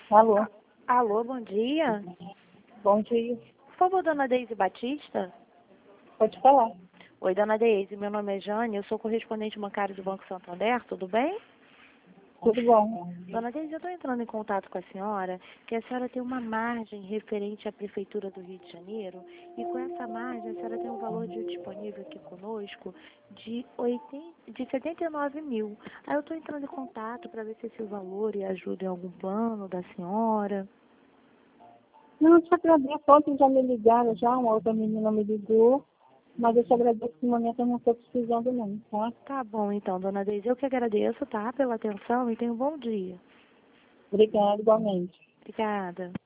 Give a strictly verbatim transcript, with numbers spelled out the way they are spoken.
Alô, Alô, bom dia. bom dia. Por favor, dona Deise Batista? Pode falar. Oi, dona Deise, meu nome é Jane, eu sou correspondente bancário do Banco Santander, tudo bem? Tudo bom? Dona Deise, eu estou entrando em contato com a senhora, que a senhora tem uma margem referente à Prefeitura do Rio de Janeiro, e com essa margem a senhora tem um valor de disponível aqui conosco de, oitenta, de setenta e nove mil. Aí eu estou entrando em contato para ver se esse valor ajuda em algum plano da senhora. Não, eu te agradeço. Ontem já me ligaram, já uma outra menina me ligou, mas eu te agradeço que no momento eu não estou precisando não, tá? Tá bom, então, dona Deise, eu que agradeço, tá, pela atenção e tenha um bom dia. Obrigada, igualmente. Obrigada.